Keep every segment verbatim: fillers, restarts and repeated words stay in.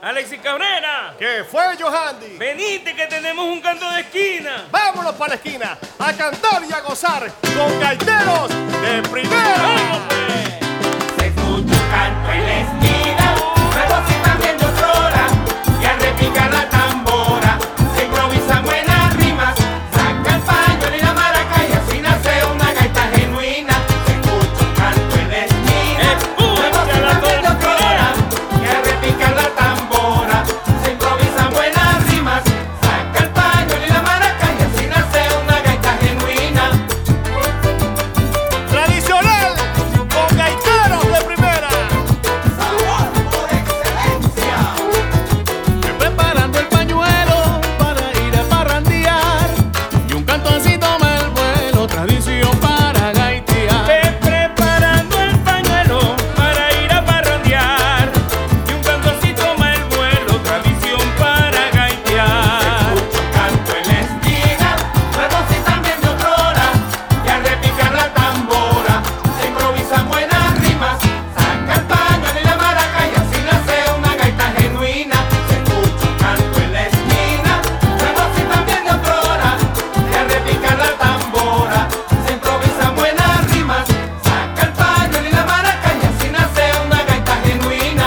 Alexis Cabrera. ¿Qué fue, Johandy? Venite que tenemos un canto de esquina. Vámonos para la esquina a cantar y a gozar con gaiteros de primera. ¡Vamos, pues! Se escucha un canto en la esquina, luego sí también de otrora, y al repicar la tambora, se improvisan buenas rimas, saca el pañuelo y la maraca y así nace una gaita genuina. Se escucha un canto en la esquina, luego sí también de otrora, y al repicar la tambora, se improvisan buenas rimas, saca el pañuelo y la maraca y así nace una gaita genuina. Tradicional con gaiteros de primera. Sabor por excelencia. Preparando el pañuelo para ir a parrandear, y un canto así toma el vuelo, tradición para gaitear. Ve preparando el pañuelo para ir a parrandear, y un canto así toma el vuelo, tradición para gaitear. Escucho canto en la esquina, luego sí también de otrora, y al repicar la tambora, se improvisan buenas rimas, saca el pañuelo y la maraca y así nace una gaita genuina. Se escucha un canto en la esquina, luego sí también de otrora, y al repicar la tambora, se improvisan buenas rimas, saca el pañuelo y la maraca y así nace una gaita genuina.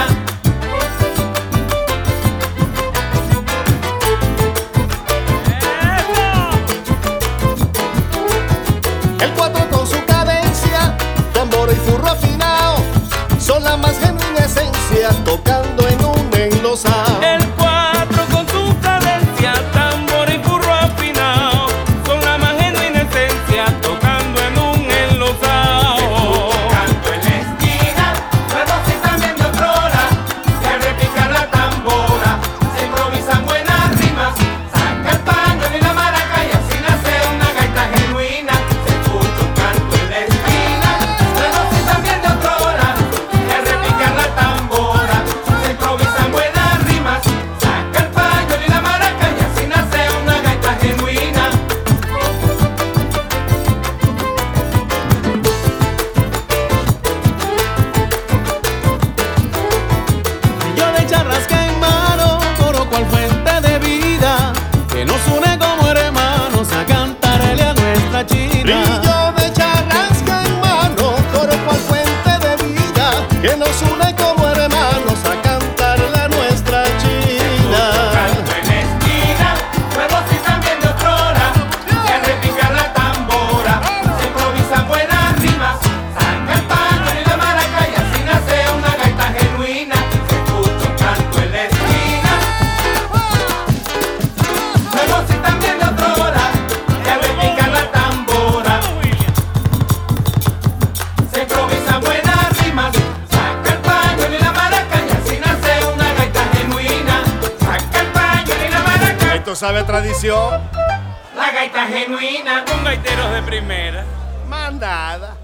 El cuatro con su cadencia, tambor y furro afinado, son la más genuina esencia, tocando en un enlosado. El cuatro con su cadencia, tambor y furro afinado, son la más genuina esencia, tocando en un enlosado. Canto en la esquina, luego sí también de otrora, y al repicar la tambora, se improvisan buenas rimas, saca el pañuelo y la maraca y así nace una gaita genuina. Se escucha un canto en la esquina, luego sí también de otrora, y al repicar la tambora, se improvisan buenas rimas, saca el pañuelo y la maraca y así nace una gaita genuina. Yo de charrasca en mano, coro cual fuente de vida, que nos une como hermanos a cantarle a nuestra China. Brillo de charrasca en mano, coro cual fuente de vida, que nos une como hermanos a cantarle a nuestra China. Canto en la esquina, luego sí también de otrora, y al repicar la tambora, se improvisan buenas rimas, saca el pañuelo y la maraca y así nace una gaita genuina. Se escucha un canto en la esquina, luego sí también de otrora, y al repicar la tambora, se improvisan buenas rimas, saca el pañuelo y la maraca y así nace una gaita genuina. Saca el pañuelo y la maraca, Esto sabe a tradición, la gaita genuina. Con gaiteros de primera. más nada.